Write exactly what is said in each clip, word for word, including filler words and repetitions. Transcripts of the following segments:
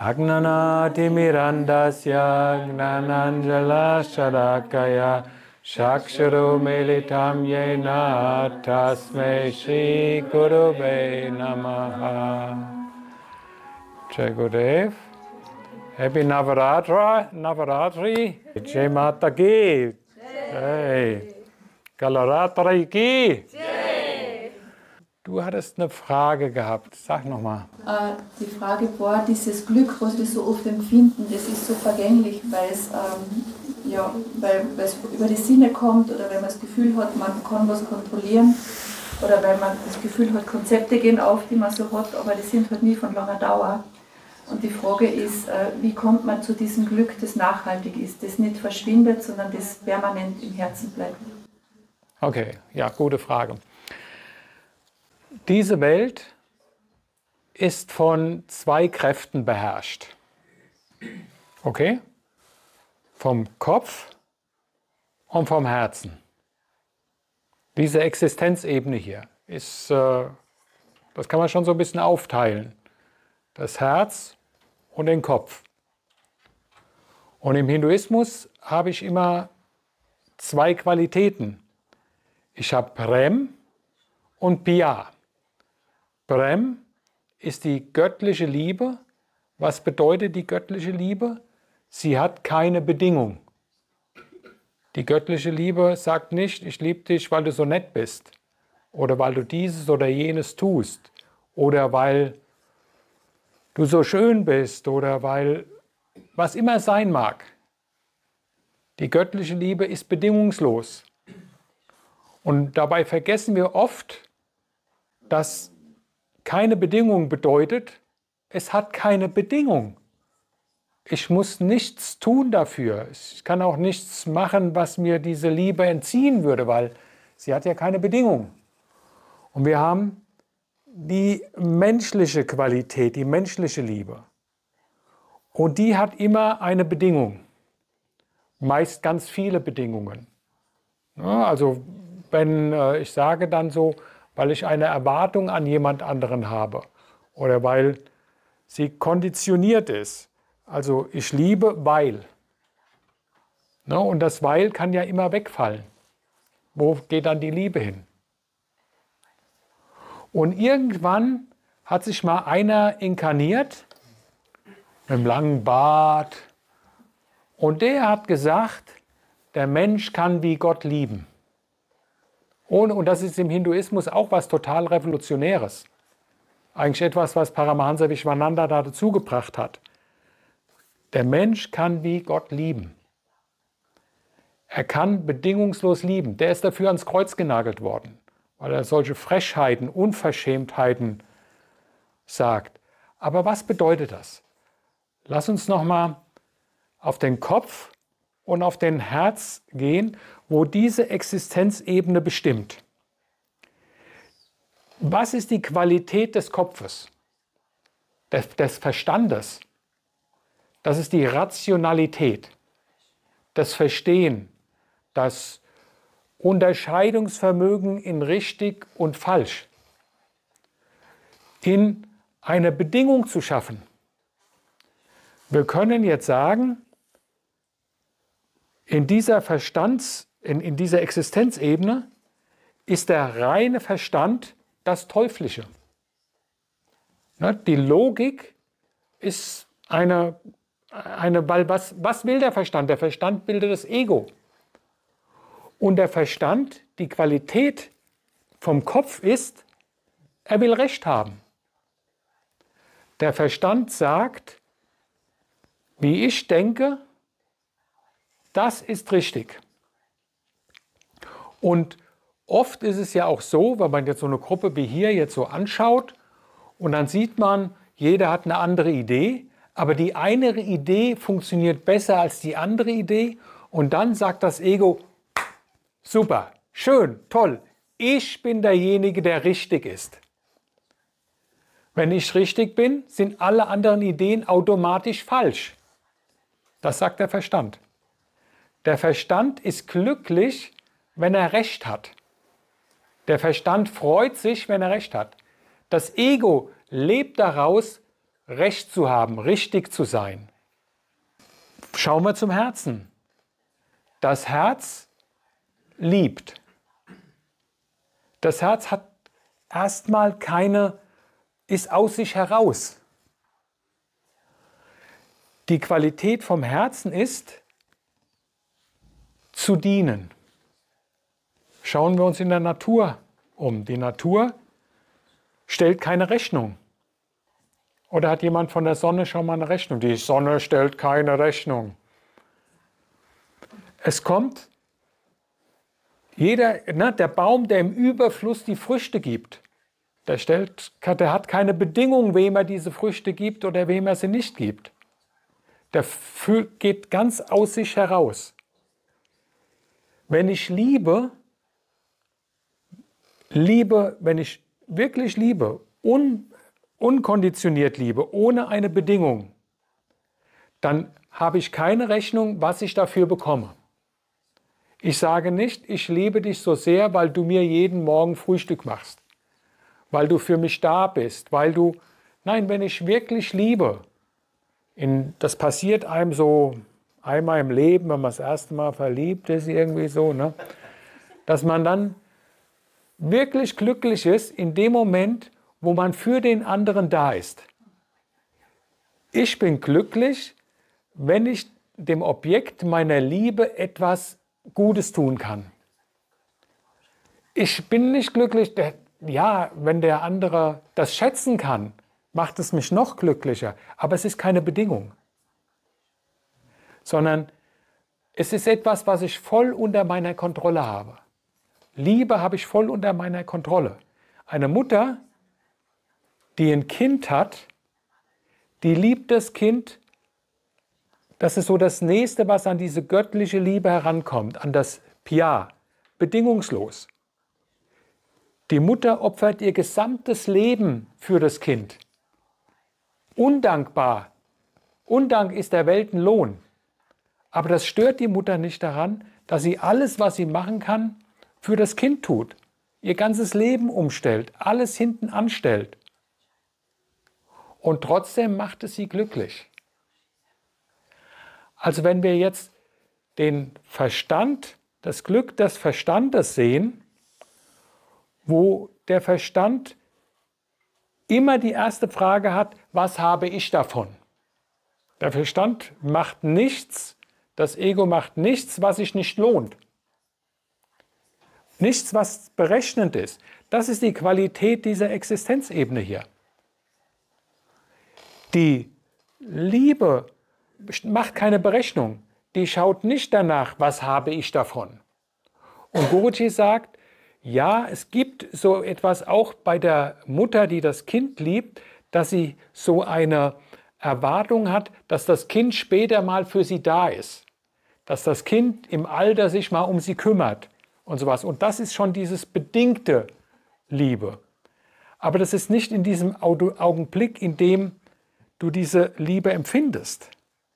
Agnanati mirandasya gnananjala sharakaya Shaksharo militam yena tasmai Shri Gurave namaha. Jai Gurudev. Happy Navaratri. Navaratri. Jai Mata ki. Jai. Kalaratri ki. Jai. Du hattest eine Frage gehabt. Sag nochmal. Äh, die Frage war, dieses Glück, was wir so oft empfinden, das ist so vergänglich, weil es, ähm, ja, weil, weil es über die Sinne kommt oder wenn man das Gefühl hat, man kann was kontrollieren oder weil man das Gefühl hat, Konzepte gehen auf, die man so hat, aber die sind halt nie von langer Dauer. Und die Frage ist, äh, wie kommt man zu diesem Glück, das nachhaltig ist, das nicht verschwindet, sondern das permanent im Herzen bleibt? Okay, ja, gute Frage. Diese Welt ist von zwei Kräften beherrscht. Okay? Vom Kopf und vom Herzen. Diese Existenzebene hier ist, äh, das kann man schon so ein bisschen aufteilen. Das Herz und den Kopf. Und im Hinduismus habe ich immer zwei Qualitäten. Ich habe Prem und Pya. Prem ist die göttliche Liebe. Was bedeutet die göttliche Liebe? Sie hat keine Bedingung. Die göttliche Liebe sagt nicht, ich liebe dich, weil du so nett bist. Oder weil du dieses oder jenes tust. Oder weil du so schön bist. Oder weil was immer sein mag. Die göttliche Liebe ist bedingungslos. Und dabei vergessen wir oft, dass keine Bedingung bedeutet, es hat keine Bedingung. Ich muss nichts tun dafür. Ich kann auch nichts machen, was mir diese Liebe entziehen würde, weil sie hat ja keine Bedingung. Und wir haben die menschliche Qualität, die menschliche Liebe. Und die hat immer eine Bedingung. Meist ganz viele Bedingungen. Ja, also wenn äh, ich sage dann so, weil ich eine Erwartung an jemand anderen habe oder weil sie konditioniert ist. Also ich liebe, weil. Ne, und das weil kann ja immer wegfallen. Wo geht dann die Liebe hin? Und irgendwann hat sich mal einer inkarniert mit einem langen Bart und der hat gesagt, der Mensch kann wie Gott lieben. Und, und das ist im Hinduismus auch was total Revolutionäres. Eigentlich etwas, was Paramahansa Vishwananda da dazu gebracht hat. Der Mensch kann wie Gott lieben. Er kann bedingungslos lieben. Der ist dafür ans Kreuz genagelt worden, weil er solche Frechheiten, Unverschämtheiten sagt. Aber was bedeutet das? Lass uns nochmal auf den Kopf und auf den Herz gehen, wo diese Existenzebene bestimmt. Was ist die Qualität des Kopfes, des, des Verstandes? Das ist die Rationalität, das Verstehen, das Unterscheidungsvermögen in richtig und falsch, in eine Bedingung zu schaffen. Wir können jetzt sagen, in dieser Verstands- In, in dieser Existenzebene ist der reine Verstand das Teuflische. Ne, die Logik ist eine, eine weil was, was will der Verstand? Der Verstand bildet das Ego. Und der Verstand, die Qualität vom Kopf ist, er will Recht haben. Der Verstand sagt, wie ich denke, das ist richtig. Und oft ist es ja auch so, wenn man jetzt so eine Gruppe wie hier jetzt so anschaut und dann sieht man, jeder hat eine andere Idee, aber die eine Idee funktioniert besser als die andere Idee und dann sagt das Ego, super, schön, toll, ich bin derjenige, der richtig ist. Wenn ich richtig bin, sind alle anderen Ideen automatisch falsch. Das sagt der Verstand. Der Verstand ist glücklich, wenn er Recht hat. Der Verstand freut sich, wenn er Recht hat. Das Ego lebt daraus, Recht zu haben, richtig zu sein. Schauen wir zum Herzen. Das Herz liebt. Das Herz hat erstmal keine, ist aus sich heraus. Die Qualität vom Herzen ist, zu dienen. Schauen wir uns in der Natur um. Die Natur stellt keine Rechnung. Oder hat jemand von der Sonne schon mal eine Rechnung? Die Sonne stellt keine Rechnung. Es kommt, jeder, ne, der Baum, der im Überfluss die Früchte gibt, der, stellt, der hat keine Bedingung, wem er diese Früchte gibt oder wem er sie nicht gibt. Der geht ganz aus sich heraus. Wenn ich liebe, liebe, wenn ich wirklich liebe, un, unkonditioniert liebe, ohne eine Bedingung, dann habe ich keine Rechnung, was ich dafür bekomme. Ich sage nicht, ich liebe dich so sehr, weil du mir jeden Morgen Frühstück machst, weil du für mich da bist, weil du... Nein, wenn ich wirklich liebe, in, das passiert einem so einmal im Leben, wenn man das erste Mal verliebt ist, irgendwie so, ne? Dass man dann wirklich glücklich ist in dem Moment, wo man für den anderen da ist. Ich bin glücklich, wenn ich dem Objekt meiner Liebe etwas Gutes tun kann. Ich bin nicht glücklich, der, ja, wenn der andere das schätzen kann, macht es mich noch glücklicher. Aber es ist keine Bedingung. Sondern es ist etwas, was ich voll unter meiner Kontrolle habe. Liebe habe ich voll unter meiner Kontrolle. Eine Mutter, die ein Kind hat, die liebt das Kind. Das ist so das Nächste, was an diese göttliche Liebe herankommt, an das Pia, bedingungslos. Die Mutter opfert ihr gesamtes Leben für das Kind. Undankbar. Undank ist der Weltenlohn. Aber das stört die Mutter nicht daran, dass sie alles, was sie machen kann, für das Kind tut. Ihr ganzes Leben umstellt, alles hinten anstellt. Und trotzdem macht es sie glücklich. Also wenn wir jetzt den Verstand, das Glück des Verstandes sehen, wo der Verstand immer die erste Frage hat, was habe ich davon? Der Verstand macht nichts, das Ego macht nichts, was sich nicht lohnt. Nichts, was berechnend ist. Das ist die Qualität dieser Existenzebene hier. Die Liebe macht keine Berechnung. Die schaut nicht danach, was habe ich davon. Und Guruji sagt, ja, es gibt so etwas auch bei der Mutter, die das Kind liebt, dass sie so eine Erwartung hat, dass das Kind später mal für sie da ist. Dass das Kind im Alter sich mal um sie kümmert und sowas. Und das ist schon dieses bedingte Liebe. Aber das ist nicht in diesem Augenblick, in dem du diese Liebe empfindest.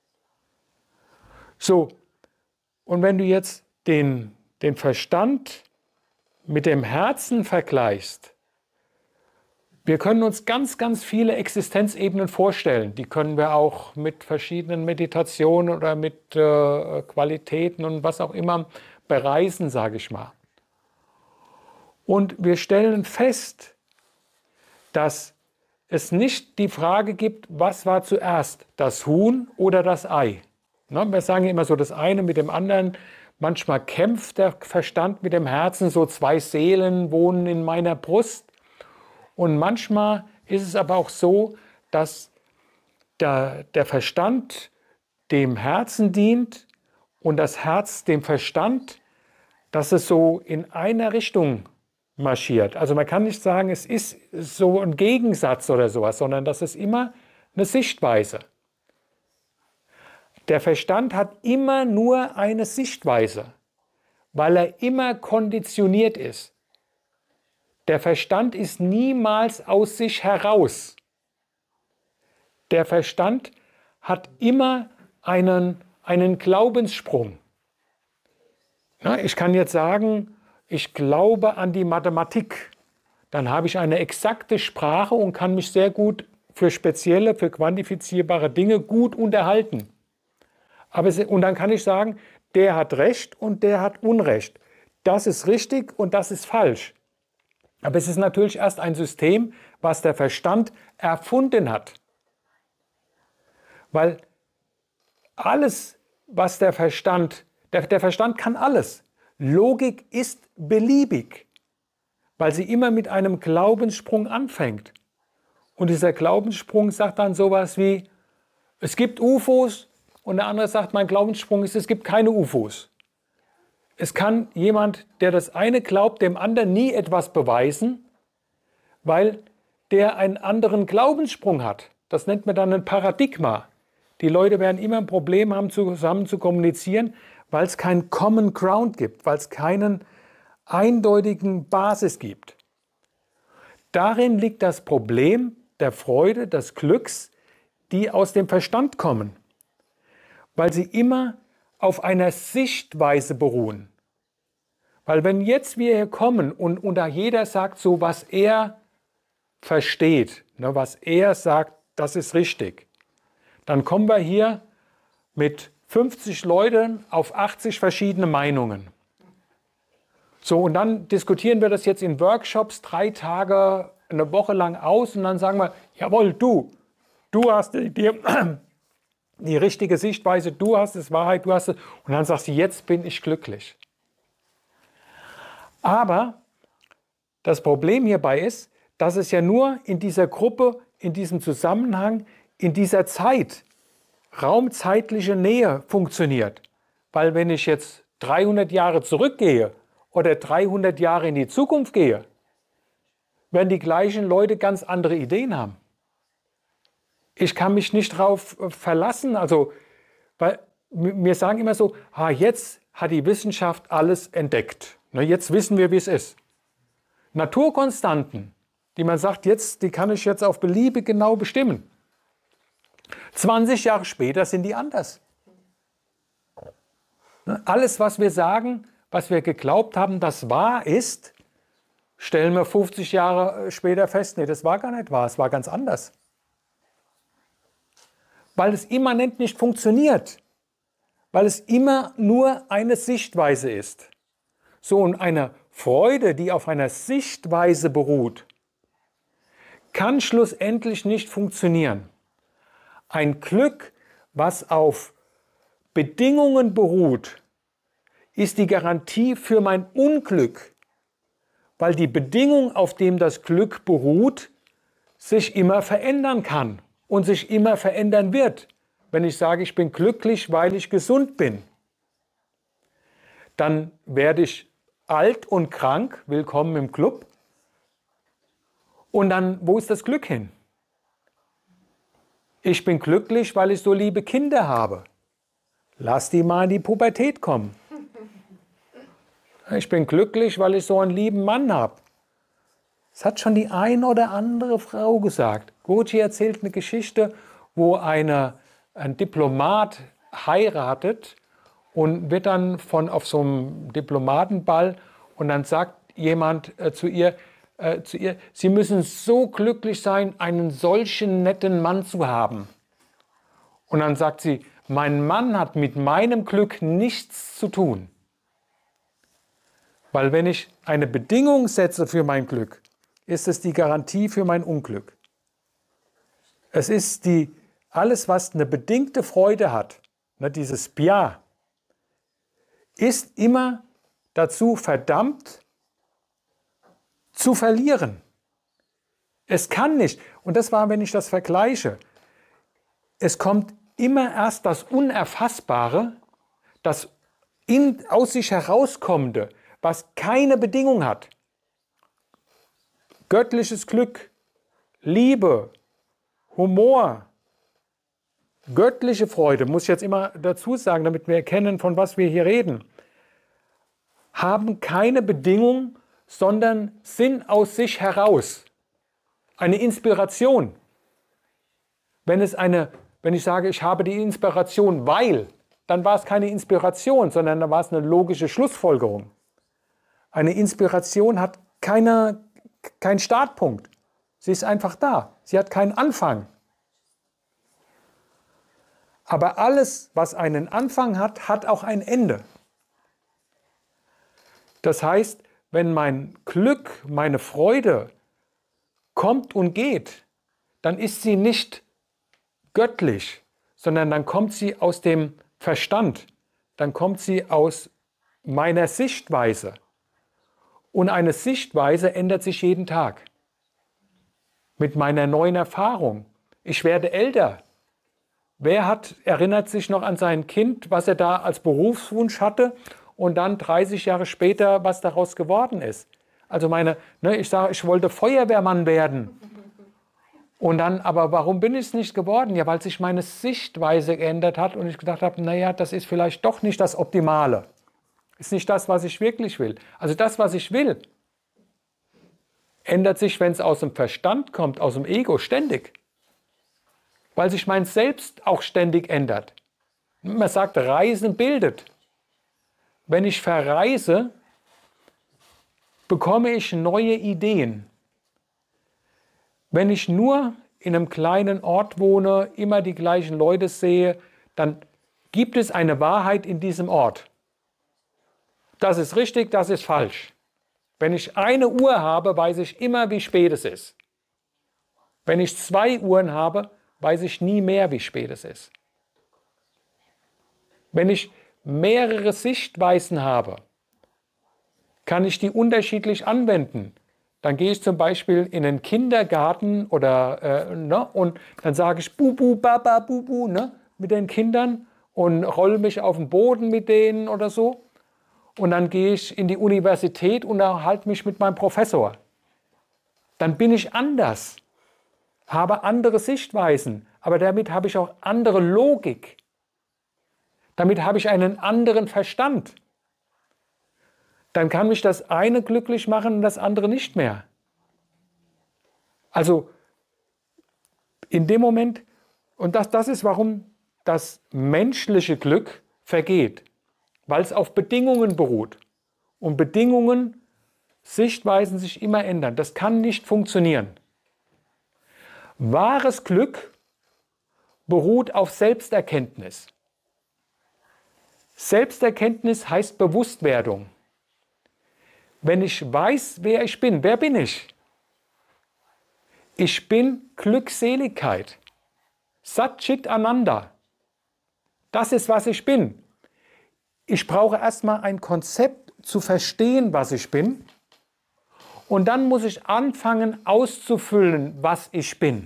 So, und wenn du jetzt den, den Verstand mit dem Herzen vergleichst, wir können uns ganz, ganz viele Existenzebenen vorstellen. Die können wir auch mit verschiedenen Meditationen oder mit äh, Qualitäten und was auch immer bereisen, sage ich mal. Und wir stellen fest, dass es nicht die Frage gibt, was war zuerst, das Huhn oder das Ei. Na, wir sagen immer so das eine mit dem anderen. Manchmal kämpft der Verstand mit dem Herzen, so zwei Seelen wohnen in meiner Brust. Und manchmal ist es aber auch so, dass der, der Verstand dem Herzen dient und das Herz dem Verstand, dass es so in einer Richtung marschiert. Also man kann nicht sagen, es ist so ein Gegensatz oder sowas, sondern das ist immer eine Sichtweise. Der Verstand hat immer nur eine Sichtweise, weil er immer konditioniert ist. Der Verstand ist niemals aus sich heraus. Der Verstand hat immer einen, einen Glaubenssprung. Na, ich kann jetzt sagen, ich glaube an die Mathematik. Dann habe ich eine exakte Sprache und kann mich sehr gut für spezielle, für quantifizierbare Dinge gut unterhalten. Aber es, und dann kann ich sagen, der hat Recht und der hat Unrecht. Das ist richtig und das ist falsch. Aber es ist natürlich erst ein System, was der Verstand erfunden hat. Weil alles, was der Verstand, der, der Verstand kann alles. Logik ist beliebig, weil sie immer mit einem Glaubenssprung anfängt. Und dieser Glaubenssprung sagt dann sowas wie, es gibt U F Os, und der andere sagt, mein Glaubenssprung ist, es gibt keine U F Os. Es kann jemand, der das eine glaubt, dem anderen nie etwas beweisen, weil der einen anderen Glaubenssprung hat. Das nennt man dann ein Paradigma. Die Leute werden immer ein Problem haben, zusammen zu kommunizieren, weil es keinen Common Ground gibt, weil es keinen eindeutigen Basis gibt. Darin liegt das Problem der Freude, des Glücks, die aus dem Verstand kommen, weil sie immer auf einer Sichtweise beruhen. Weil wenn jetzt wir hier kommen und, und da jeder sagt so, was er versteht, ne, was er sagt, das ist richtig, dann kommen wir hier mit fünfzig Leuten auf achtzig verschiedene Meinungen. So, und dann diskutieren wir das jetzt in Workshops drei Tage, eine Woche lang aus und dann sagen wir, jawohl, du, du hast die, die, die richtige Sichtweise, du hast es, Wahrheit, du hast es. Und dann sagst du, jetzt bin ich glücklich. Aber das Problem hierbei ist, dass es ja nur in dieser Gruppe, in diesem Zusammenhang, in dieser Zeit, raumzeitliche Nähe funktioniert. Weil wenn ich jetzt dreihundert Jahre zurückgehe oder dreihundert Jahre in die Zukunft gehe, werden die gleichen Leute ganz andere Ideen haben. Ich kann mich nicht darauf verlassen, also, weil wir sagen immer so, ah, jetzt hat die Wissenschaft alles entdeckt. Jetzt wissen wir, wie es ist. Naturkonstanten, die man sagt, jetzt, die kann ich jetzt auf beliebig genau bestimmen. zwanzig Jahre später sind die anders. Alles, was wir sagen, was wir geglaubt haben, das wahr ist, stellen wir fünfzig Jahre später fest, nee, das war gar nicht wahr, es war ganz anders. Weil es immanent nicht funktioniert. Weil es immer nur eine Sichtweise ist. So, und eine Freude, die auf einer Sichtweise beruht, kann schlussendlich nicht funktionieren. Ein Glück, was auf Bedingungen beruht, ist die Garantie für mein Unglück, weil die Bedingung, auf dem das Glück beruht, sich immer verändern kann und sich immer verändern wird. Wenn ich sage, ich bin glücklich, weil ich gesund bin, dann werde ich alt und krank, willkommen im Club. Und dann, wo ist das Glück hin? Ich bin glücklich, weil ich so liebe Kinder habe. Lass die mal in die Pubertät kommen. Ich bin glücklich, weil ich so einen lieben Mann habe. Das hat schon die eine oder andere Frau gesagt. Goji erzählt eine Geschichte, wo eine, ein Diplomat heiratet und wird dann von, auf so einem Diplomatenball und dann sagt jemand äh, zu ihr, äh, zu ihr, Sie müssen so glücklich sein, einen solchen netten Mann zu haben. Und dann sagt sie, mein Mann hat mit meinem Glück nichts zu tun. Weil wenn ich eine Bedingung setze für mein Glück, ist es die Garantie für mein Unglück. Es ist die, alles, was eine bedingte Freude hat, ne, dieses Bia, ist immer dazu verdammt, zu verlieren. Es kann nicht, und das war, wenn ich das vergleiche, es kommt immer erst das Unerfassbare, das in, aus sich herauskommende, was keine Bedingung hat. Göttliches Glück, Liebe, Humor, göttliche Freude, muss ich jetzt immer dazu sagen, damit wir erkennen, von was wir hier reden, haben keine Bedingung, sondern sind aus sich heraus. Eine Inspiration. Wenn es eine, wenn ich sage, ich habe die Inspiration, weil, dann war es keine Inspiration, sondern dann war es eine logische Schlussfolgerung. Eine Inspiration hat keine, keinen Startpunkt, Sie ist einfach da. Sie hat keinen Anfang. Aber alles, was einen Anfang hat, hat auch ein Ende. Das heißt, wenn mein Glück, meine Freude kommt und geht, dann ist sie nicht göttlich, sondern dann kommt sie aus dem Verstand, dann kommt sie aus meiner Sichtweise. Und eine Sichtweise ändert sich jeden Tag. Mit meiner neuen Erfahrung. Ich werde älter. Wer hat, erinnert sich noch an sein Kind, was er da als Berufswunsch hatte und dann dreißig Jahre später, was daraus geworden ist? Also meine, ne, ich sage, ich wollte Feuerwehrmann werden. Und dann, aber warum bin ich es nicht geworden? Ja, weil sich meine Sichtweise geändert hat und ich gedacht habe, naja, das ist vielleicht doch nicht das Optimale. Ist nicht das, was ich wirklich will. Also das, was ich will, ändert sich, wenn es aus dem Verstand kommt, aus dem Ego, ständig. Weil sich mein Selbst auch ständig ändert. Man sagt, Reisen bildet. Wenn ich verreise, bekomme ich neue Ideen. Wenn ich nur in einem kleinen Ort wohne, immer die gleichen Leute sehe, dann gibt es eine Wahrheit in diesem Ort. Das ist richtig, das ist falsch. Wenn ich eine Uhr habe, weiß ich immer, wie spät es ist. Wenn ich zwei Uhren habe, weiß ich nie mehr, wie spät es ist. Wenn ich mehrere Sichtweisen habe, kann ich die unterschiedlich anwenden. Dann gehe ich zum Beispiel in den Kindergarten oder, äh, ne, und dann sage ich Bubu, Baba, Bubu, ne, mit den Kindern und rolle mich auf den Boden mit denen oder so. Und dann gehe ich in die Universität und unterhalte mich mit meinem Professor. Dann bin ich anders, habe andere Sichtweisen, aber damit habe ich auch andere Logik. Damit habe ich einen anderen Verstand. Dann kann mich das eine glücklich machen und das andere nicht mehr. Also in dem Moment, und das, das ist, warum das menschliche Glück vergeht, weil es auf Bedingungen beruht. Und Bedingungen, Sichtweisen sich immer ändern. Das kann nicht funktionieren. Wahres Glück beruht auf Selbsterkenntnis. Selbsterkenntnis heißt Bewusstwerdung. Wenn ich weiß, wer ich bin, wer bin ich? Ich bin Glückseligkeit. Satchit Ananda. Das ist, was ich bin. Ich brauche erstmal ein Konzept zu verstehen, was ich bin. Und dann muss ich anfangen auszufüllen, was ich bin.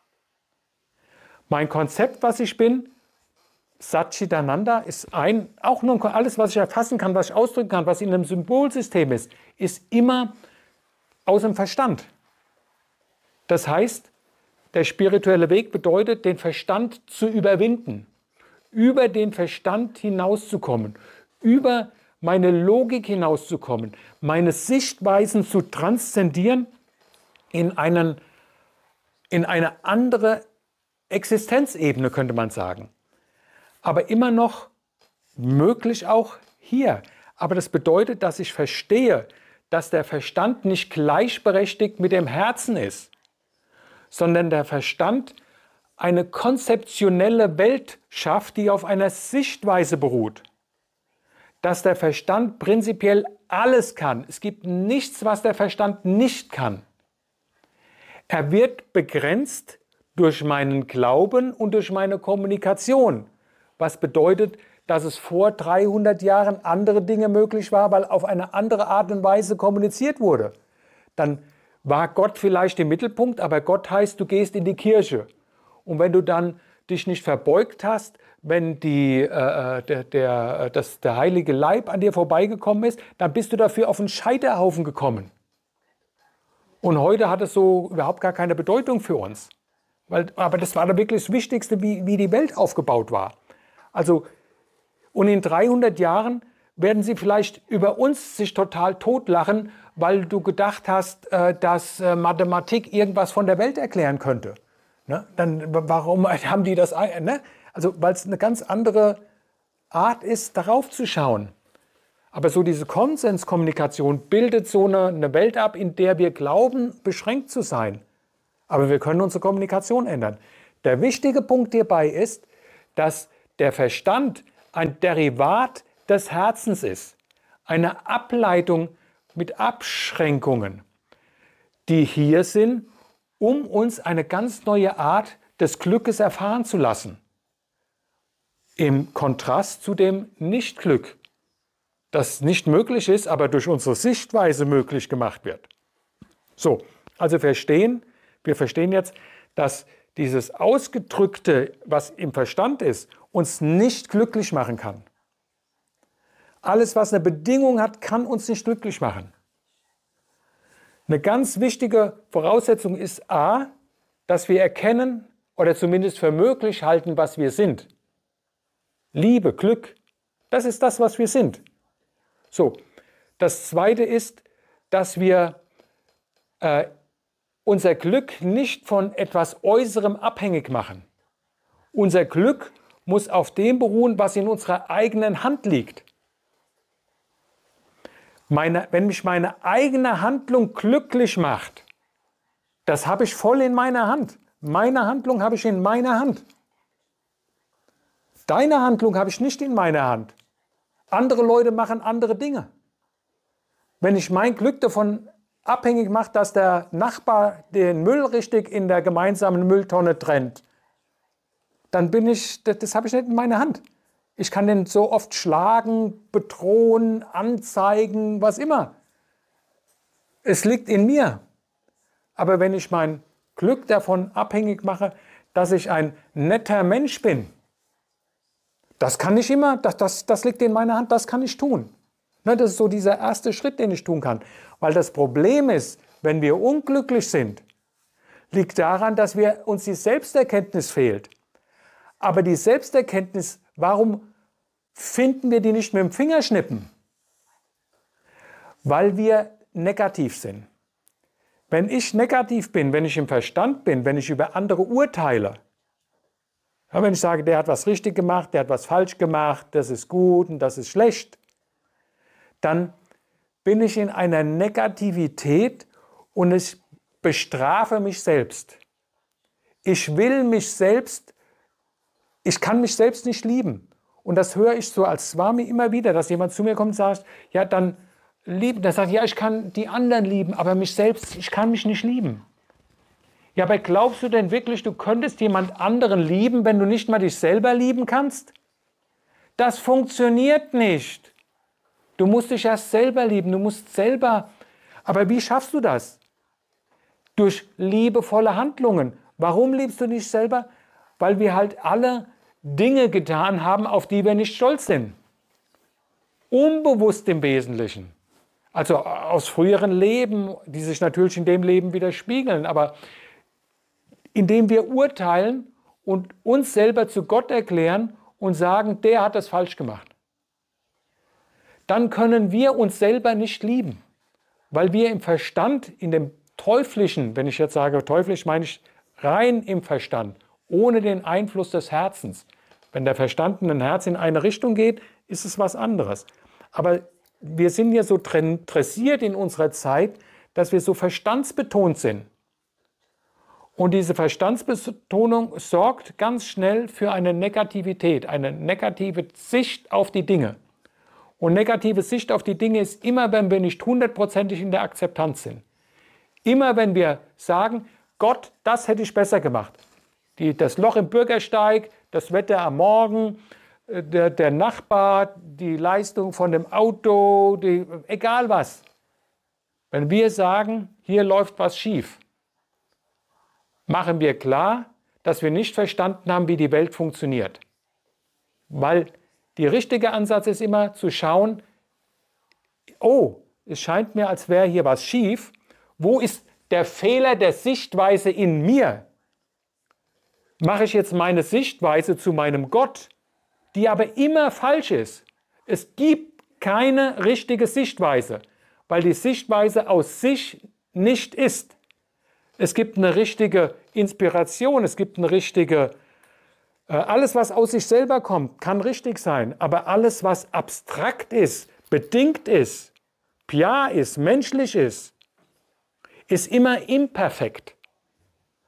Mein Konzept, was ich bin, Satchitananda, ist ein, auch nur alles, was ich erfassen kann, was ich ausdrücken kann, was in einem Symbolsystem ist, ist immer aus dem Verstand. Das heißt, der spirituelle Weg bedeutet, den Verstand zu überwinden, über den Verstand hinauszukommen, über meine Logik hinauszukommen, meine Sichtweisen zu transzendieren in, einen, in eine andere Existenzebene, könnte man sagen. Aber immer noch möglich auch hier. Aber das bedeutet, dass ich verstehe, dass der Verstand nicht gleichberechtigt mit dem Herzen ist, sondern der Verstand eine konzeptionelle Welt schafft, die auf einer Sichtweise beruht. Dass der Verstand prinzipiell alles kann. Es gibt nichts, was der Verstand nicht kann. Er wird begrenzt durch meinen Glauben und durch meine Kommunikation. Was bedeutet, dass es vor dreihundert Jahren andere Dinge möglich war, weil auf eine andere Art und Weise kommuniziert wurde. Dann war Gott vielleicht im Mittelpunkt, aber Gott heißt, du gehst in die Kirche. Und wenn du dann dich nicht verbeugt hast, wenn die, äh, der, der, das, der heilige Leib an dir vorbeigekommen ist, dann bist du dafür auf einen Scheiterhaufen gekommen. Und heute hat es so überhaupt gar keine Bedeutung für uns. Weil, aber das war da wirklich das Wichtigste, wie, wie die Welt aufgebaut war. Also, und in dreihundert Jahren werden sie vielleicht über uns sich total totlachen, weil du gedacht hast, äh, dass äh, Mathematik irgendwas von der Welt erklären könnte. Ne? Dann, warum haben die das? Ne? Also, weil es eine ganz andere Art ist, darauf zu schauen. Aber so diese Konsenskommunikation bildet so eine, eine Welt ab, in der wir glauben, beschränkt zu sein. Aber wir können unsere Kommunikation ändern. Der wichtige Punkt hierbei ist, dass der Verstand ein Derivat des Herzens ist. Eine Ableitung mit Abschränkungen, die hier sind, um uns eine ganz neue Art des Glückes erfahren zu lassen. Im Kontrast zu dem Nichtglück, das nicht möglich ist, aber durch unsere Sichtweise möglich gemacht wird. So, also verstehen, wir verstehen jetzt, dass dieses Ausgedrückte, was im Verstand ist, uns nicht glücklich machen kann. Alles, was eine Bedingung hat, kann uns nicht glücklich machen. Eine ganz wichtige Voraussetzung ist A, dass wir erkennen oder zumindest für möglich halten, was wir sind. Liebe, Glück, das ist das, was wir sind. So, das Zweite ist, dass wir äh, unser Glück nicht von etwas Äußerem abhängig machen. Unser Glück muss auf dem beruhen, was in unserer eigenen Hand liegt. Meine, wenn mich meine eigene Handlung glücklich macht, das habe ich voll in meiner Hand. Meine Handlung habe ich in meiner Hand. Deine Handlung habe ich nicht in meiner Hand. Andere Leute machen andere Dinge. Wenn ich mein Glück davon abhängig mache, dass der Nachbar den Müll richtig in der gemeinsamen Mülltonne trennt, dann bin ich, das, das habe ich nicht in meiner Hand. Ich kann den so oft schlagen, bedrohen, anzeigen, was immer. Es liegt in mir. Aber wenn ich mein Glück davon abhängig mache, dass ich ein netter Mensch bin, das kann ich immer, das, das, das liegt in meiner Hand, das kann ich tun. Das ist so dieser erste Schritt, den ich tun kann. Weil das Problem ist, wenn wir unglücklich sind, liegt daran, dass wir, uns die Selbsterkenntnis fehlt. Aber die Selbsterkenntnis, warum finden wir die nicht mit dem Fingerschnippen? Weil wir negativ sind. Wenn ich negativ bin, wenn ich im Verstand bin, wenn ich über andere urteile, ja, wenn ich sage, der hat was richtig gemacht, der hat was falsch gemacht, das ist gut und das ist schlecht, dann bin ich in einer Negativität und ich bestrafe mich selbst. Ich will mich selbst, ich kann mich selbst nicht lieben. Und das höre ich so als Swami immer wieder, dass jemand zu mir kommt und sagt, ja, dann lieben. Der sagt, ja, ich kann die anderen lieben, aber mich selbst, ich kann mich nicht lieben. Ja, aber glaubst du denn wirklich, du könntest jemand anderen lieben, wenn du nicht mal dich selber lieben kannst? Das funktioniert nicht. Du musst dich erst selber lieben, du musst selber. Aber wie schaffst du das? Durch liebevolle Handlungen. Warum liebst du dich selber? Weil wir halt alle Dinge getan haben, auf die wir nicht stolz sind. Unbewusst im Wesentlichen. Also aus früheren Leben, die sich natürlich in dem Leben widerspiegeln. Aber indem wir urteilen und uns selber zu Gott erklären und sagen, der hat das falsch gemacht. Dann können wir uns selber nicht lieben, weil wir im Verstand, in dem Teuflischen, wenn ich jetzt sage teuflisch, meine ich rein im Verstand, ohne den Einfluss des Herzens. Wenn der Verstand in ein Herz in eine Richtung geht, ist es was anderes. Aber wir sind ja so dressiert in unserer Zeit, dass wir so verstandsbetont sind. Und diese Verstandsbetonung sorgt ganz schnell für eine Negativität, eine negative Sicht auf die Dinge. Und negative Sicht auf die Dinge ist immer, wenn wir nicht hundertprozentig in der Akzeptanz sind. Immer wenn wir sagen, Gott, das hätte ich besser gemacht. Die, das Loch im Bürgersteig, das Wetter am Morgen, der, der Nachbar, die Leistung von dem Auto, die, egal was. Wenn wir sagen, hier läuft was schief, machen wir klar, dass wir nicht verstanden haben, wie die Welt funktioniert. Weil der richtige Ansatz ist immer zu schauen, oh, es scheint mir, als wäre hier was schief. Wo ist der Fehler der Sichtweise in mir? Mache ich jetzt meine Sichtweise zu meinem Gott, die aber immer falsch ist. Es gibt keine richtige Sichtweise, weil die Sichtweise aus sich nicht ist. Es gibt eine richtige Inspiration, es gibt eine richtige, äh, alles was aus sich selber kommt, kann richtig sein, aber alles was abstrakt ist, bedingt ist, pia ist, menschlich ist, ist immer imperfekt.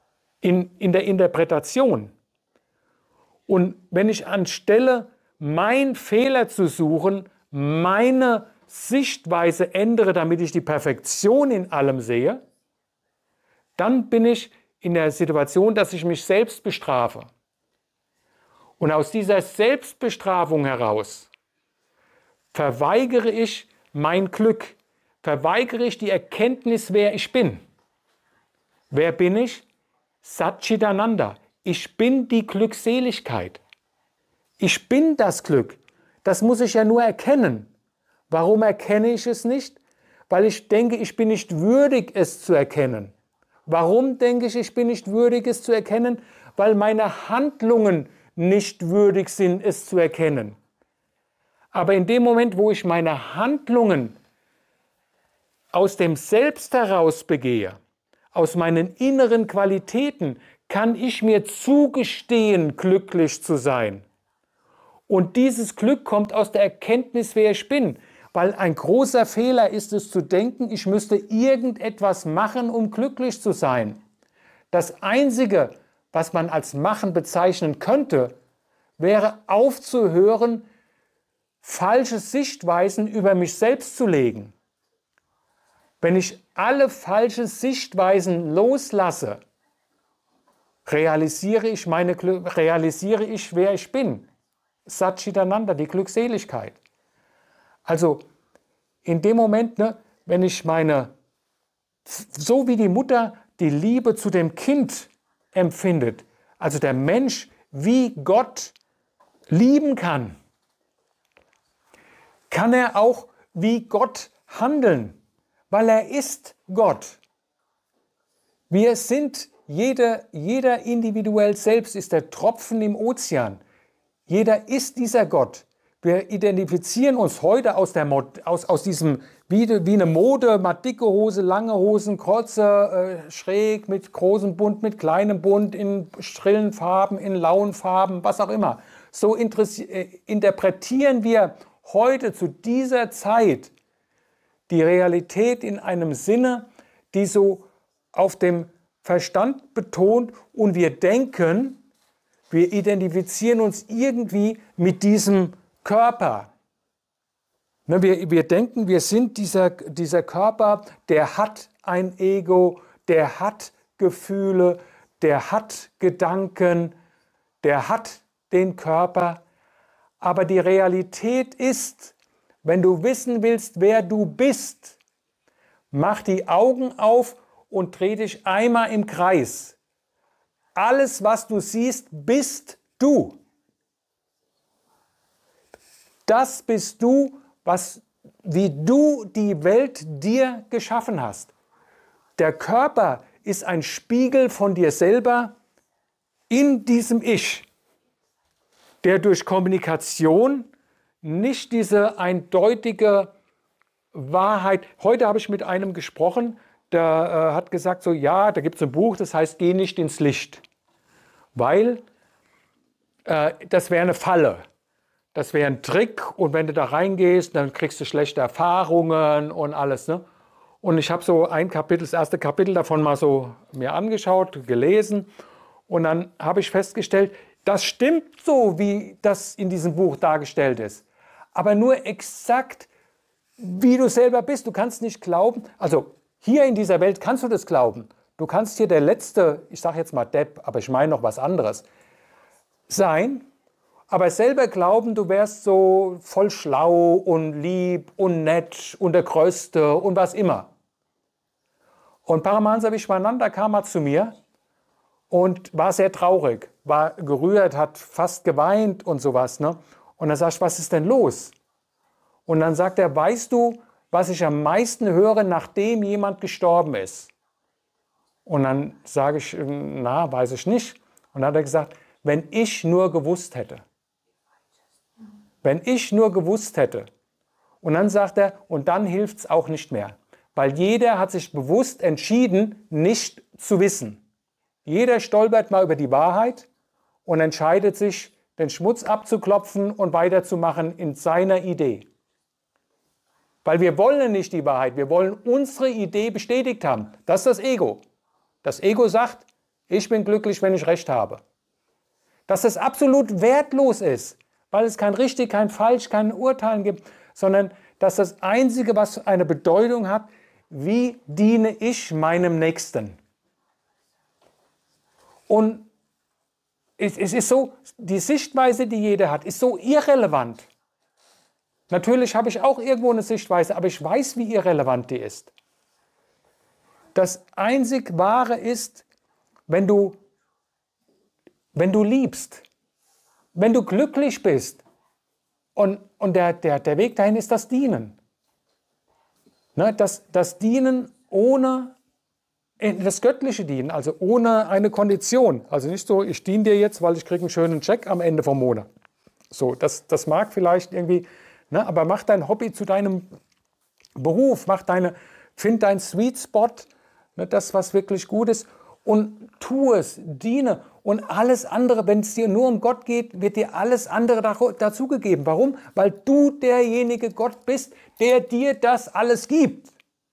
in, in der Interpretation. Und wenn ich anstelle, meinen Fehler zu suchen, meine Sichtweise ändere, damit ich die Perfektion in allem sehe, dann bin ich in der Situation, dass ich mich selbst bestrafe. Und aus dieser Selbstbestrafung heraus verweigere ich mein Glück, verweigere ich die Erkenntnis, wer ich bin. Wer bin ich? Satchitananda. Ich bin die Glückseligkeit. Ich bin das Glück. Das muss ich ja nur erkennen. Warum erkenne ich es nicht? Weil ich denke, ich bin nicht würdig, es zu erkennen. Warum denke ich, ich bin nicht würdig, es zu erkennen? Weil meine Handlungen nicht würdig sind, es zu erkennen. Aber in dem Moment, wo ich meine Handlungen aus dem Selbst heraus begehe, aus meinen inneren Qualitäten, kann ich mir zugestehen, glücklich zu sein. Und dieses Glück kommt aus der Erkenntnis, wer ich bin. Weil ein großer Fehler ist es zu denken, ich müsste irgendetwas machen, um glücklich zu sein. Das Einzige, was man als Machen bezeichnen könnte, wäre aufzuhören, falsche Sichtweisen über mich selbst zu legen. Wenn ich alle falschen Sichtweisen loslasse, realisiere ich, meine, realisiere ich, wer ich bin. Satchitananda, die Glückseligkeit. Also in dem Moment, ne, wenn ich meine, so wie die Mutter die Liebe zu dem Kind empfindet, also der Mensch wie Gott lieben kann, kann er auch wie Gott handeln, weil er ist Gott. Wir sind, jeder, jeder individuell selbst ist der Tropfen im Ozean. Jeder ist dieser Gott. Wir identifizieren uns heute aus, der Mod, aus, aus diesem, wie, wie eine Mode, mal dicke Hose, lange Hosen, kurze, äh, schräg, mit großem Bund, mit kleinem Bund, in schrillen Farben, in lauen Farben, was auch immer. So äh, interpretieren wir heute zu dieser Zeit die Realität in einem Sinne, die so auf dem Verstand betont, und wir denken, wir identifizieren uns irgendwie mit diesem Körper. Ne, wir, wir denken, wir sind dieser, dieser Körper, der hat ein Ego, der hat Gefühle, der hat Gedanken, der hat den Körper. Aber die Realität ist, wenn du wissen willst, wer du bist, mach die Augen auf und dreh dich einmal im Kreis. Alles, was du siehst, bist du. Das bist du, was, wie du die Welt dir geschaffen hast. Der Körper ist ein Spiegel von dir selber in diesem Ich, der durch Kommunikation nicht diese eindeutige Wahrheit. Heute habe ich mit einem gesprochen, der äh, hat gesagt, so ja, da gibt es ein Buch, das heißt, geh nicht ins Licht, weil äh, das wäre eine Falle. Das wäre ein Trick, und wenn du da reingehst, dann kriegst du schlechte Erfahrungen und alles. Ne? Und ich habe so ein Kapitel, das erste Kapitel davon mal so mir angeschaut, gelesen, und dann habe ich festgestellt, das stimmt so, wie das in diesem Buch dargestellt ist. Aber nur exakt, wie du selber bist. Du kannst nicht glauben, also hier in dieser Welt kannst du das glauben. Du kannst hier der letzte, ich sage jetzt mal Depp, aber ich meine noch was anderes, sein, aber selber glauben, du wärst so voll schlau und lieb und nett und der Größte und was immer. Und Paramahansa Vishwananda kam mal zu mir und war sehr traurig, war gerührt, hat fast geweint und sowas. Ne? Und dann sag ich, was ist denn los? Und dann sagt er, weißt du, was ich am meisten höre, nachdem jemand gestorben ist? Und dann sage ich, na, weiß ich nicht. Und dann hat er gesagt, wenn ich nur gewusst hätte. Wenn ich nur gewusst hätte. Und dann sagt er, und dann hilft es auch nicht mehr. Weil jeder hat sich bewusst entschieden, nicht zu wissen. Jeder stolpert mal über die Wahrheit und entscheidet sich, den Schmutz abzuklopfen und weiterzumachen in seiner Idee. Weil wir wollen nicht die Wahrheit, wir wollen unsere Idee bestätigt haben. Das ist das Ego. Das Ego sagt, Ich bin glücklich, wenn ich Recht habe. Dass es absolut wertlos ist, weil es kein richtig, kein falsch, kein Urteilen gibt, sondern dass das Einzige, was eine Bedeutung hat, wie diene ich meinem Nächsten? Und es, es ist so, die Sichtweise, die jeder hat, ist so irrelevant. Natürlich habe ich auch irgendwo eine Sichtweise, aber ich weiß, wie irrelevant die ist. Das einzig Wahre ist, wenn du, wenn du liebst, wenn du glücklich bist. Und, und der, der, der Weg dahin ist das Dienen. Ne, das, das Dienen ohne, das göttliche Dienen, also ohne eine Kondition. Also nicht so, ich diene dir jetzt, weil ich kriege einen schönen Check am Ende vom Monat. So, das, das mag vielleicht irgendwie, ne, aber mach dein Hobby zu deinem Beruf, mach deine, find deinen Sweet Spot, ne, das, was wirklich gut ist, und tu es, diene. Und alles andere, wenn es dir nur um Gott geht, wird dir alles andere dazugegeben. Warum? Weil du derjenige Gott bist, der dir das alles gibt.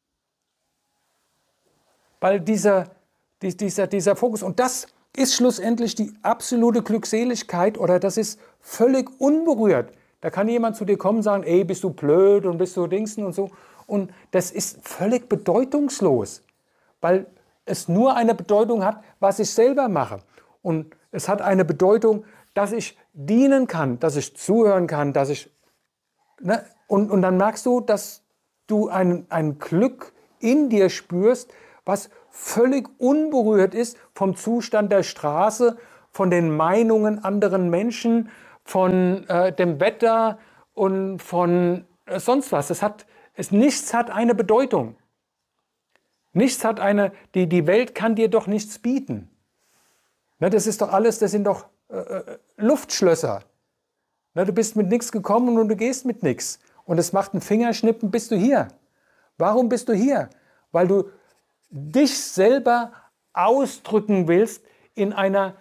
Weil dieser, dieser, dieser Fokus, und das ist schlussendlich die absolute Glückseligkeit, oder das ist völlig unberührt. Da kann jemand zu dir kommen und sagen, ey, bist du blöd und bist du Dingsen und so. Und das ist völlig bedeutungslos, weil es nur eine Bedeutung hat, was ich selber mache. Und es hat eine Bedeutung, dass ich dienen kann, dass ich zuhören kann, dass ich... Ne? Und, und dann merkst du, dass du ein, ein Glück in dir spürst, was völlig unberührt ist vom Zustand der Straße, von den Meinungen anderen Menschen, von äh, dem Wetter und von äh, sonst was. Es hat, es, nichts hat eine Bedeutung. Nichts hat eine, die, die Welt kann dir doch nichts bieten. Ne, das ist doch alles, das sind doch äh, Luftschlösser. Ne, du bist mit nichts gekommen und du gehst mit nichts. Und es macht einen Fingerschnippen, bist du hier. Warum bist du hier? Weil du dich selber ausdrücken willst in einer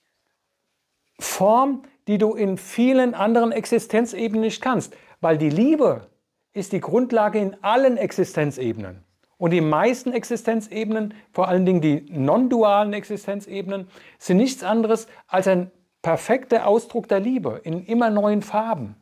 Form, die du in vielen anderen Existenzebenen nicht kannst. Weil die Liebe ist die Grundlage in allen Existenzebenen. Und die meisten Existenzebenen, vor allen Dingen die non-dualen Existenzebenen, sind nichts anderes als ein perfekter Ausdruck der Liebe in immer neuen Farben.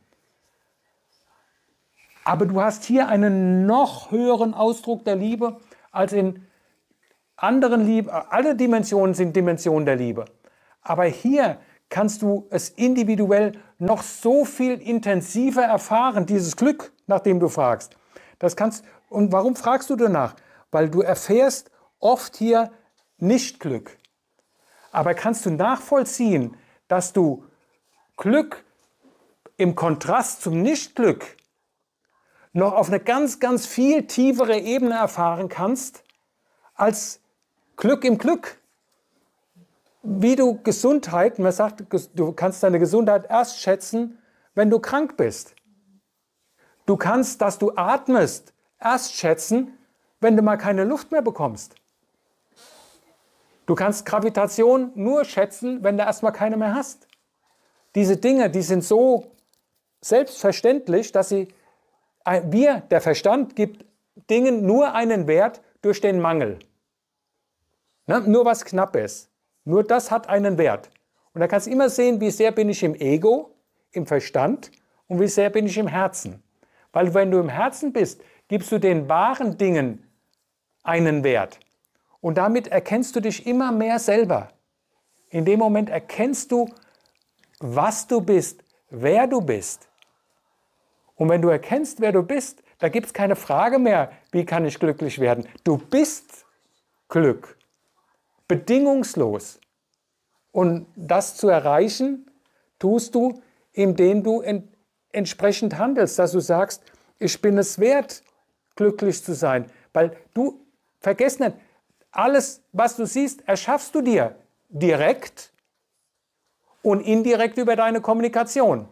Aber du hast hier einen noch höheren Ausdruck der Liebe als in anderen Liebe. Alle Dimensionen sind Dimensionen der Liebe. Aber hier kannst du es individuell noch so viel intensiver erfahren, dieses Glück, nach dem du fragst. Das kannst, und warum fragst du danach? Weil du erfährst oft hier nicht Glück. Aber kannst du nachvollziehen, dass du Glück im Kontrast zum Nichtglück noch auf eine ganz, ganz viel tiefere Ebene erfahren kannst, als Glück im Glück? Wie du Gesundheit, man sagt, du kannst deine Gesundheit erst schätzen, wenn du krank bist. Du kannst, dass du atmest, erst schätzen, wenn du mal keine Luft mehr bekommst. Du kannst Gravitation nur schätzen, wenn du erstmal keine mehr hast. Diese Dinge, die sind so selbstverständlich, dass sie, wir, der Verstand, gibt Dingen nur einen Wert durch den Mangel. Ne? Nur was knapp ist. Nur das hat einen Wert. Und da kannst du immer sehen, wie sehr bin ich im Ego, im Verstand und wie sehr bin ich im Herzen. Weil wenn du im Herzen bist, gibst du den wahren Dingen einen Wert. Und damit erkennst du dich immer mehr selber. In dem Moment erkennst du, was du bist, wer du bist. Und wenn du erkennst, wer du bist, da gibt es keine Frage mehr, wie kann ich glücklich werden. Du bist Glück. Bedingungslos. Und das zu erreichen, tust du, indem du en- entsprechend handelst, dass du sagst, ich bin es wert, glücklich zu sein. Weil du, vergiss nicht, alles, was du siehst, erschaffst du dir direkt und indirekt über deine Kommunikation.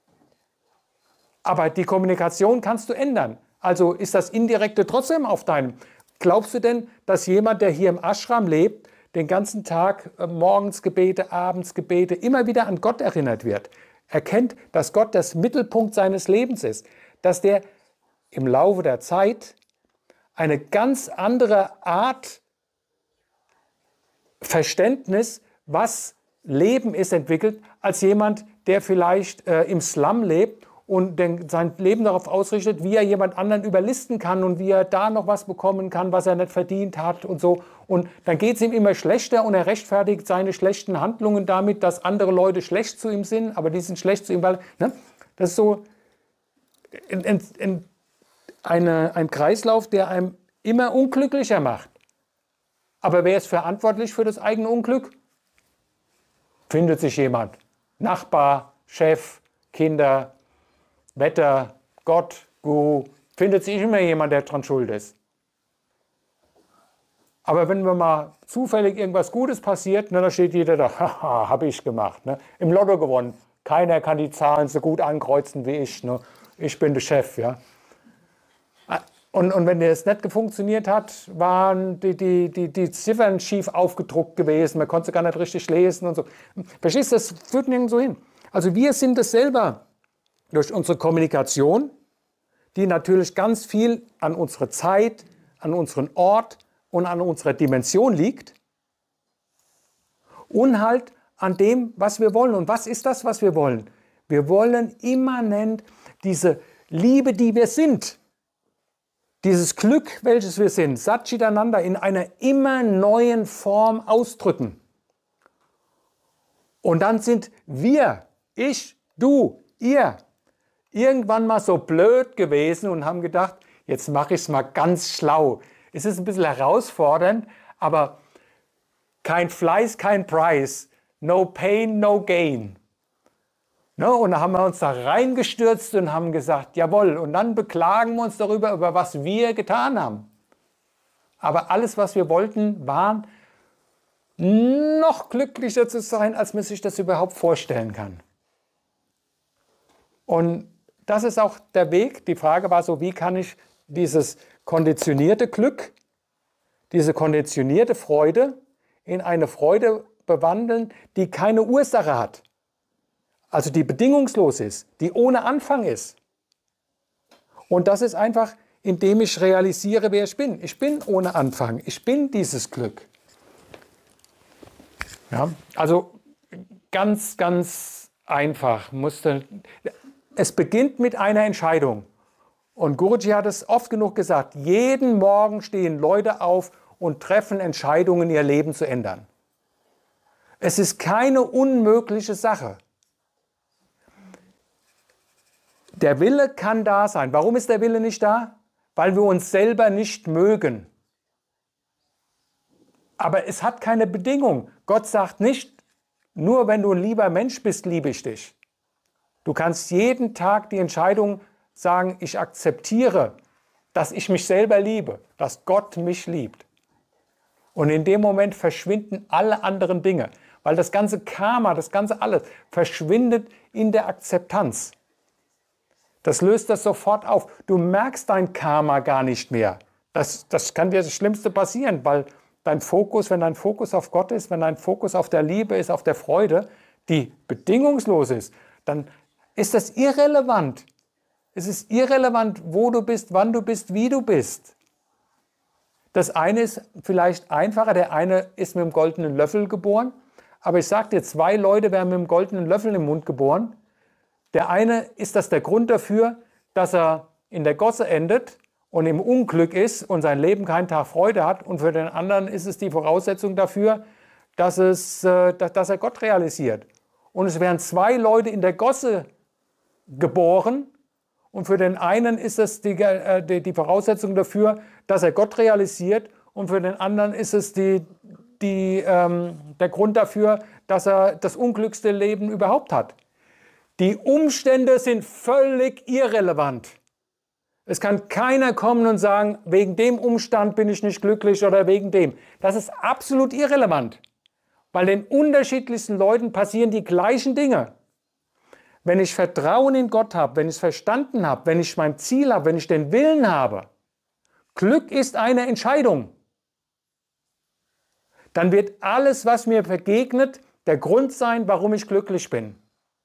Aber die Kommunikation kannst du ändern. Also ist das Indirekte trotzdem auf deinem. Glaubst du denn, dass jemand, der hier im Ashram lebt, den ganzen Tag äh, morgens Gebete, abends Gebete, immer wieder an Gott erinnert wird, erkennt, dass Gott das Mittelpunkt seines Lebens ist, dass der im Laufe der Zeit eine ganz andere Art Verständnis, was Leben ist, entwickelt, als jemand, der vielleicht äh, im Slum lebt und den, sein Leben darauf ausrichtet, wie er jemand anderen überlisten kann und wie er da noch was bekommen kann, was er nicht verdient hat und so. Und dann geht es ihm immer schlechter und er rechtfertigt seine schlechten Handlungen damit, dass andere Leute schlecht zu ihm sind, aber die sind schlecht zu ihm, weil, ne? Das ist so in, in, in eine, ein Kreislauf, der einem immer unglücklicher macht. Aber wer ist verantwortlich für das eigene Unglück? Findet sich jemand. Nachbar, Chef, Kinder, Wetter, Gott, Guru. Findet sich immer jemand, der dran schuld ist. Aber wenn mir mal zufällig irgendwas Gutes passiert, ne, dann steht jeder da, haha, habe ich gemacht. Ne? Im Lotto gewonnen. Keiner kann die Zahlen so gut ankreuzen wie ich. Ne? Ich bin der Chef. Ja? Und, und wenn das nicht funktioniert hat, waren die, die, die, die Ziffern schief aufgedruckt gewesen. Man konnte sie gar nicht richtig lesen und so. Verstehst du, das führt nirgendwo hin. Also wir sind es selber durch unsere Kommunikation, die natürlich ganz viel an unserer Zeit, an unserem Ort und an unserer Dimension liegt. Und halt an dem, was wir wollen. Und was ist das, was wir wollen? Wir wollen immanent diese Liebe, die wir sind. Dieses Glück, welches wir sind, Satchitananda, in einer immer neuen Form ausdrücken. Und dann sind wir, ich, du, ihr, irgendwann mal so blöd gewesen und haben gedacht, jetzt mache ich es mal ganz schlau. Es ist ein bisschen herausfordernd, aber kein Fleiß, kein Preis. No pain, no gain. Ne, und da haben wir uns da reingestürzt und haben gesagt, jawohl, und dann beklagen wir uns darüber, über was wir getan haben. Aber alles, was wir wollten, war noch glücklicher zu sein, als man sich das überhaupt vorstellen kann. Und das ist auch der Weg. Die Frage war so, wie kann ich dieses konditionierte Glück, diese konditionierte Freude in eine Freude bewandeln, die keine Ursache hat. Also die bedingungslos ist, die ohne Anfang ist. Und das ist einfach, indem ich realisiere, wer ich bin. Ich bin ohne Anfang. Ich bin dieses Glück. Ja, also ganz, ganz einfach. Musste, es beginnt mit einer Entscheidung. Und Guruji hat es oft genug gesagt, jeden Morgen stehen Leute auf und treffen Entscheidungen, ihr Leben zu ändern. Es ist keine unmögliche Sache. Der Wille kann da sein. Warum ist der Wille nicht da? Weil wir uns selber nicht mögen. Aber es hat keine Bedingung. Gott sagt nicht, nur wenn du ein lieber Mensch bist, liebe ich dich. Du kannst jeden Tag die Entscheidung sagen, ich akzeptiere, dass ich mich selber liebe, dass Gott mich liebt. Und in dem Moment verschwinden alle anderen Dinge. Weil das ganze Karma, das ganze alles, verschwindet in der Akzeptanz. Das löst das sofort auf. Du merkst dein Karma gar nicht mehr. Das, das kann dir das Schlimmste passieren, weil dein Fokus, wenn dein Fokus auf Gott ist, wenn dein Fokus auf der Liebe ist, auf der Freude, die bedingungslos ist, dann ist das irrelevant. Es ist irrelevant, wo du bist, wann du bist, wie du bist. Das eine ist vielleicht einfacher. Der eine ist mit dem goldenen Löffel geboren. Aber ich sage dir, zwei Leute werden mit dem goldenen Löffel im Mund geboren. Der eine ist das der Grund dafür, dass er in der Gosse endet und im Unglück ist und sein Leben keinen Tag Freude hat. Und für den anderen ist es die Voraussetzung dafür, dass, es, dass er Gott realisiert. Und es werden zwei Leute in der Gosse geboren. Und für den einen ist es die, die, die Voraussetzung dafür, dass er Gott realisiert. Und für den anderen ist es die, die, ähm, der Grund dafür, dass er das unglücklichste Leben überhaupt hat. Die Umstände sind völlig irrelevant. Es kann keiner kommen und sagen, wegen dem Umstand bin ich nicht glücklich oder wegen dem. Das ist absolut irrelevant, weil den unterschiedlichsten Leuten passieren die gleichen Dinge. Wenn ich Vertrauen in Gott habe, wenn ich es verstanden habe, wenn ich mein Ziel habe, wenn ich den Willen habe, Glück ist eine Entscheidung, dann wird alles, was mir begegnet, der Grund sein, warum ich glücklich bin.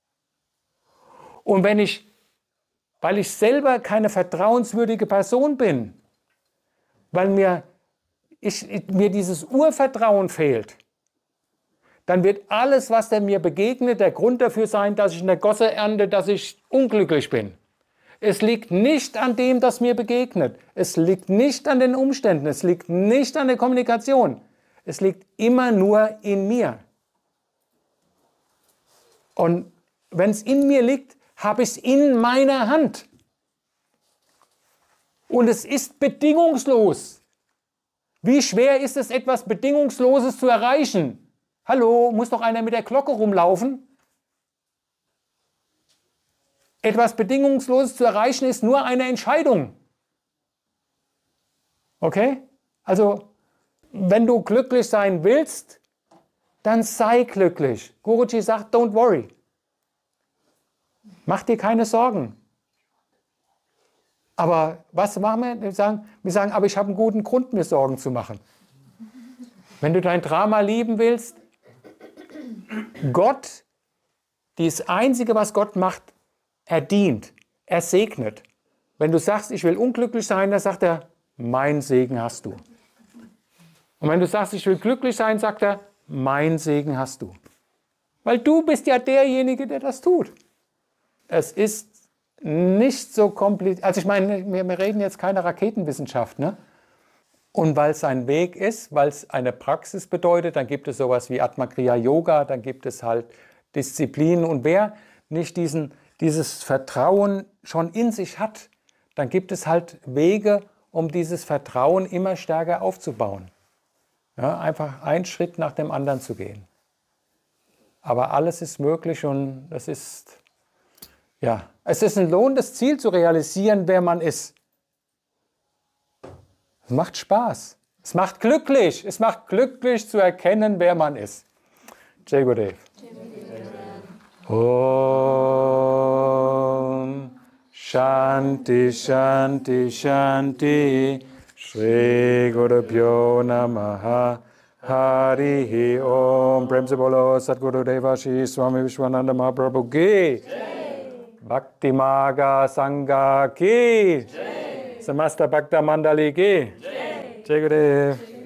Und wenn ich, weil ich selber keine vertrauenswürdige Person bin, weil mir, ich, mir dieses Urvertrauen fehlt, dann wird alles, was der mir begegnet, der Grund dafür sein, dass ich eine Gosse ernte, dass ich unglücklich bin. Es liegt nicht an dem, das mir begegnet. Es liegt nicht an den Umständen. Es liegt nicht an der Kommunikation. Es liegt immer nur in mir. Und wenn es in mir liegt, habe ich es in meiner Hand. Und es ist bedingungslos. Wie schwer ist es, etwas Bedingungsloses zu erreichen? Hallo, muss doch einer mit der Glocke rumlaufen? Etwas Bedingungsloses zu erreichen ist nur eine Entscheidung. Okay? Also, wenn du glücklich sein willst, dann sei glücklich. Guruji sagt, don't worry. Mach dir keine Sorgen. Aber was machen wir? Wir sagen, wir sagen, aber ich habe einen guten Grund, mir Sorgen zu machen. Wenn du dein Drama lieben willst, Gott, das Einzige, was Gott macht, er dient, er segnet. Wenn du sagst, ich will unglücklich sein, dann sagt er, mein Segen hast du. Und wenn du sagst, ich will glücklich sein, sagt er, mein Segen hast du. Weil du bist ja derjenige, der das tut. Es ist nicht so kompliziert. Also ich meine, wir, wir reden jetzt keine Raketenwissenschaft, ne? Und weil es ein Weg ist, weil es eine Praxis bedeutet, dann gibt es sowas wie Atma Kriya Yoga, dann gibt es halt Disziplinen. Und wer nicht diesen, dieses Vertrauen schon in sich hat, dann gibt es halt Wege, um dieses Vertrauen immer stärker aufzubauen. Ja, einfach einen Schritt nach dem anderen zu gehen. Aber alles ist möglich und es ist, ja, es ist ein lohnendes Ziel zu realisieren, wer man ist. Es macht Spaß. Es macht glücklich. Es macht glücklich zu erkennen, wer man ist. Jai Gurudev. Om Shanti Shanti Shanti Shri Guru Pyo Namaha Harihi Om Prem se bolo Satguru Devashi Swami Vishwananda Mahaprabhu ki Bhakti Maga Sangha ki Samasta Bhakta Mandali ki Jai Gurudev.